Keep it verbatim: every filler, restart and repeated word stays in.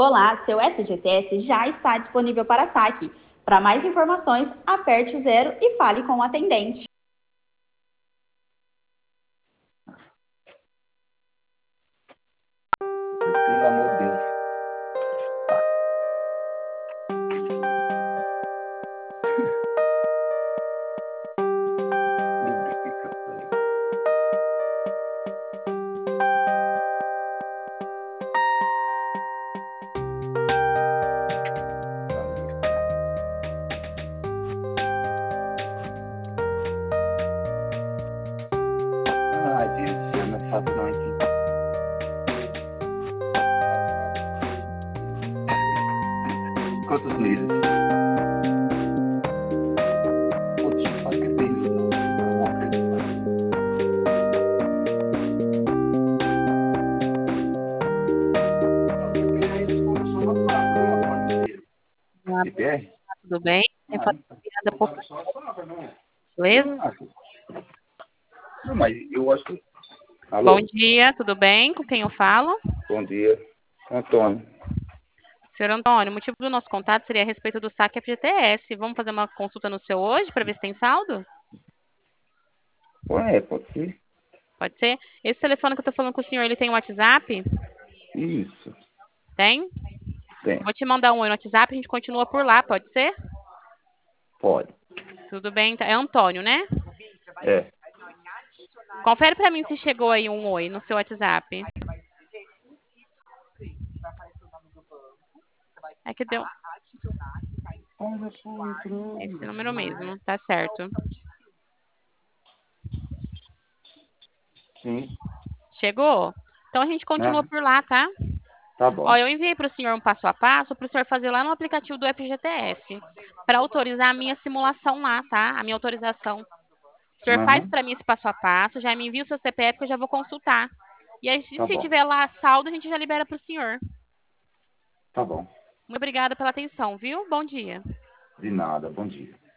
Olá, seu F G T S já está disponível para saque. Para mais informações, aperte o zero e fale com o atendente. Pelo amor de Deus. Lubrificação. Ai, gente, não é fácil não, hein? Quantos meses? Putz, acho que é seis meses, não. Eu vou acreditar. Não, porque aí eles começam a falar, né, uma parte Olá, de B R. tudo bem? Tem Ah, falado então. piada por Só a palavra, não é? beleza? Ah, não, mas eu acho que... Bom Alô? dia, tudo bem? Com quem eu falo? Bom dia. Antônio. Senhor Antônio, o motivo do nosso contato seria a respeito do saque F G T S. Vamos fazer uma consulta no seu hoje para ver se tem saldo? Ué, pode ser? Pode ser? Esse telefone que eu estou falando com o senhor, ele tem WhatsApp? Isso. Tem? Tem. Vou te mandar um oi no WhatsApp, a gente continua por lá, pode ser? Pode. Tudo bem? É Antônio, né? É. Confere para mim se chegou aí um oi no seu WhatsApp. É que deu Olha, pô, entrou. esse número mesmo, tá certo. Sim. Chegou? Então a gente continua Né? por lá, tá? Tá Ó, bom. eu enviei para o senhor um passo a passo para o senhor fazer lá no aplicativo do F G T S, para autorizar a minha simulação lá, tá? A minha autorização. O senhor faz Aham. para mim esse passo a passo, já me envia o seu C P F que eu já vou consultar. E aí, Tá se bom. tiver lá saldo, a gente já libera para o senhor. Tá bom. Muito obrigada pela atenção, viu? Bom dia. De nada. Bom dia.